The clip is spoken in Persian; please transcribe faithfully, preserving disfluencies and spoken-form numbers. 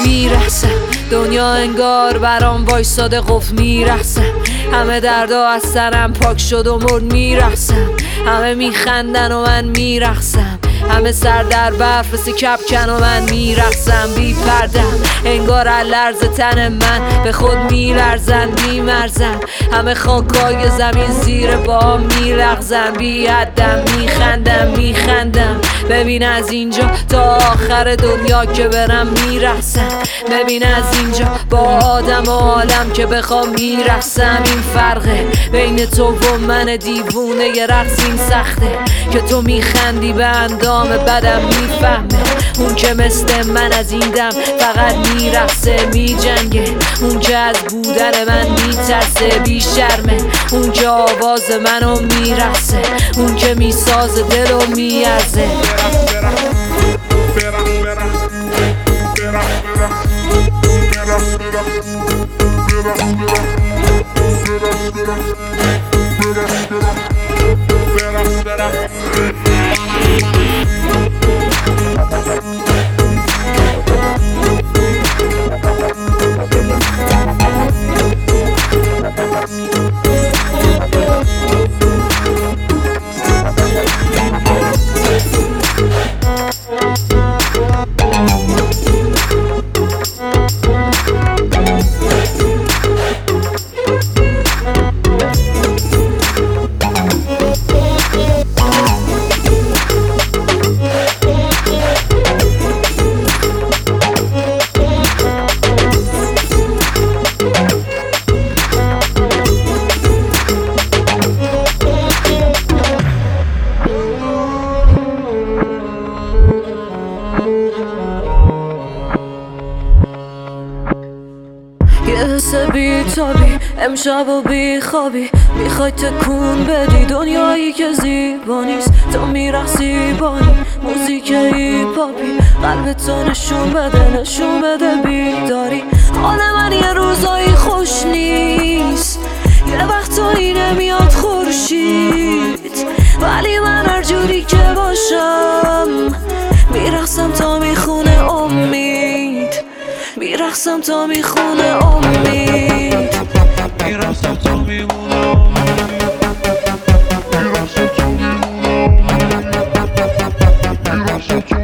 میرقصم، دنیا انگار برام وایساده قفل میرقصم، همه دردا از سرم پاک شد و مرد میرقصم، همه میخندن و من میرقصم، همه سر در برف مثل کپکن و من میرقصم بی پردم، انگار لرز تن من به خود میلرزن میمرزن، همه خاکای زمین زیر پا میلغزن بی حدم میخندم میخندم. ببین از اینجا تا آخر دنیا که برم میرقصم، ببین از اینجا با آدم و عالم که بخوام میرقصم. این فرقه بین تو و من دیوونه، یه رقص این سخته که تو میخندی به اندام بدم میفهمه، اون که مثل من از این دم فقط میرقصه میجنگه، اون که از بودن من میترسه بی شرمه، اون که آواز منو میرقصه، اون که میسازه دلو میارزه. یه حس بی تابی امشب و بی خوابی، میخوای تکون بدی دنیایی که زیبا نیست، تو میرقصی بانی موزیک هیپاپی، قلب تو نشون بده نشون بده بیداری. حال من یه روزایی خوش نیست، یه وقتایی نمیاد خورشید، ولی من هر جوری که باشم میرقصم تا میخونه امید، میرقصم تا میخونه امید، میرقصم تا میخونه امید، میرقصم تا میخونه امید، میرقصم تا